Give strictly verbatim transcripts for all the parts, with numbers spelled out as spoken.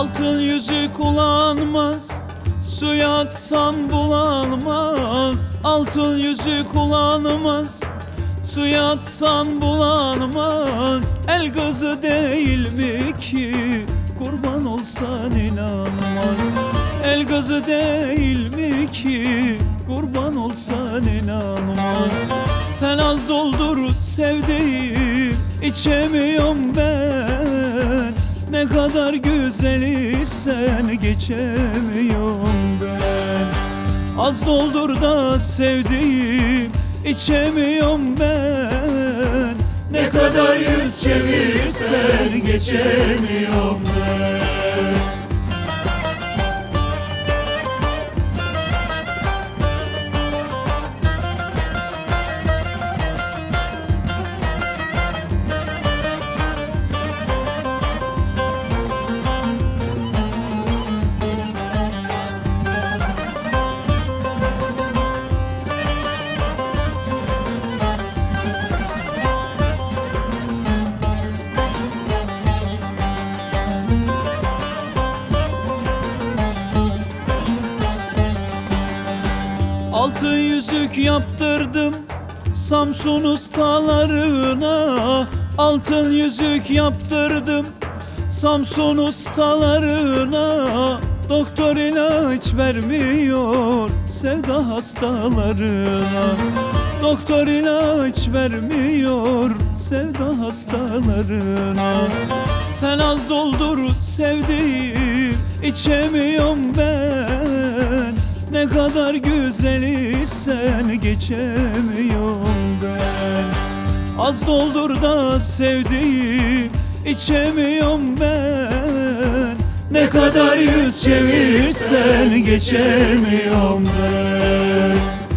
Altın yüzük kullanmaz, suya atsam bulanmaz. Altın yüzük kullanmaz, suya atsan bulanmaz. El kızı değil mi ki, kurban olsan inanmaz. El kızı değil mi ki, kurban olsan inanmaz. Sen az doldur sevdiğim, içemiyorum ben. Ne kadar güzelsen geçemiyorum ben. Az doldur da sevdiğim, içemiyorum ben. Ne kadar yüz çevirsen geçemiyorum ben. Altın yüzük yaptırdım Samsun ustalarına. Altın yüzük yaptırdım Samsun ustalarına. Doktor ilaç vermiyor sevda hastalarına. Doktor ilaç vermiyor sevda hastalarına. Sen az doldur sevdiğim, içemiyorum ben. Ne kadar güzelsen geçemiyorum ben. Az doldur da sevdiğim, içemiyorum ben. Ne kadar yüz çevirsen geçemiyorum ben.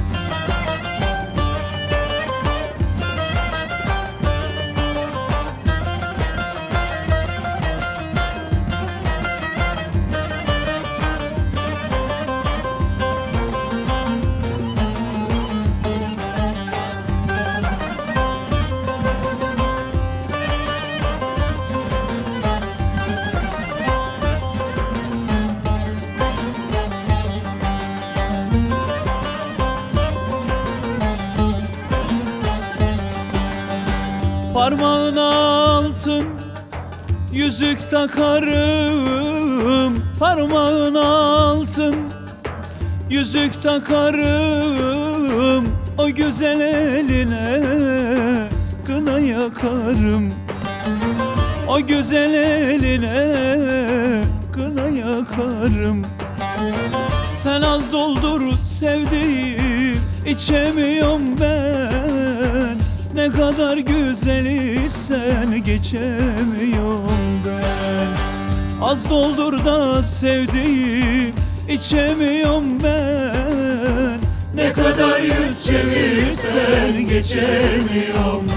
Parmağına altın yüzük takarım. Parmağına altın yüzük takarım. O güzel eline kına yakarım. O güzel eline kına yakarım. Sen az doldur sevdiğim, içemiyorum ben. Ne kadar güzelsen geçemiyorum ben. Az doldur da sevdiğim, içemiyorum ben. Ne kadar yüz çevirsen geçemiyorum ben.